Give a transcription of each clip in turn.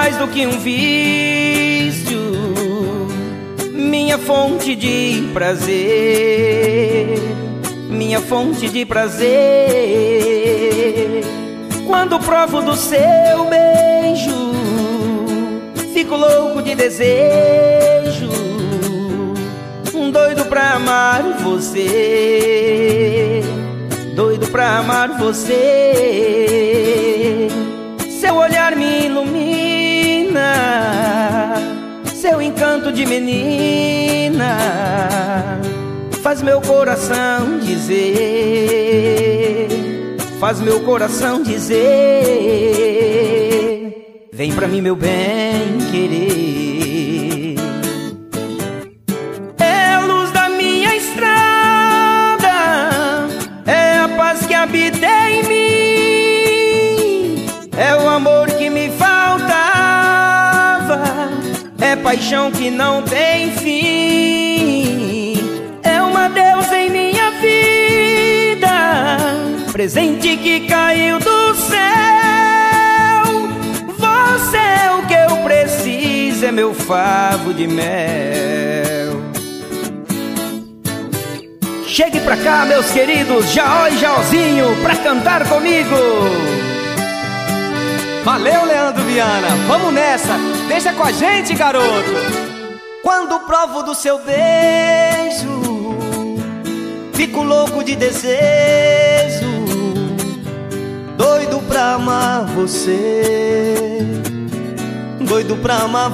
mais do que um vício, minha fonte de prazer, minha fonte de prazer. Quando provo do seu beijo, fico louco de desejo, doido pra amar você, doido pra amar você. Seu olhar me ilumina, seu encanto de menina faz meu coração dizer, faz meu coração dizer: vem pra mim, meu bem querer. É a luz da minha estrada, é a paz que habita em mim, é o amor que me faltava, é paixão que não tem fim, é uma deusa em minha vida, presente que caiu do céu. Você é o que eu preciso, é meu favo de mel. Chegue pra cá, meus queridos, Jaó e Jaozinho, pra cantar comigo. Valeu, Leandro Viana, vamos nessa, deixa com a gente, garoto. Quando provo do seu beijo, fico louco de desejo, doido pra amar você, doido pra amar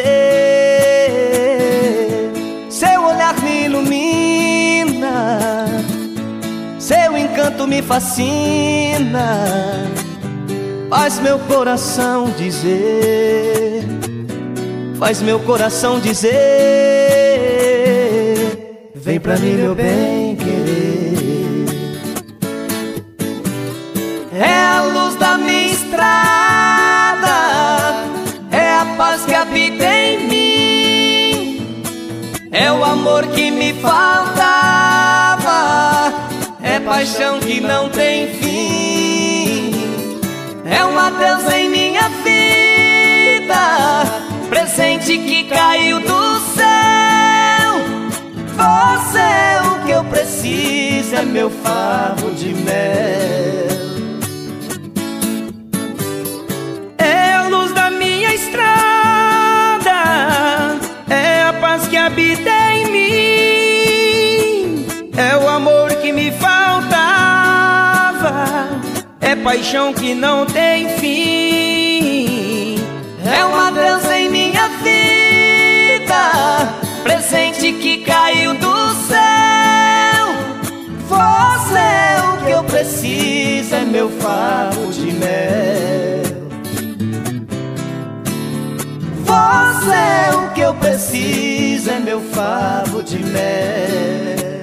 você. Seu olhar me ilumina, seu encanto me fascina, faz meu coração dizer, faz meu coração dizer: vem pra mim, meu bem querer. É a luz da minha estrada, é a paz que habita em mim, é o amor que me faltava, é paixão que não tem fim, é uma deusa em minha vida, presente que caiu do céu. Você é o que eu preciso, é meu favo de mel. É a luz da minha estrada, é a paz que habita em mim, é o amor que me faltava, é paixão que não tem fim, é uma deusa em minha vida, presente que caiu do céu. Você é o que eu preciso, é meu favo de mel. Você é o que eu preciso, é meu favo de mel.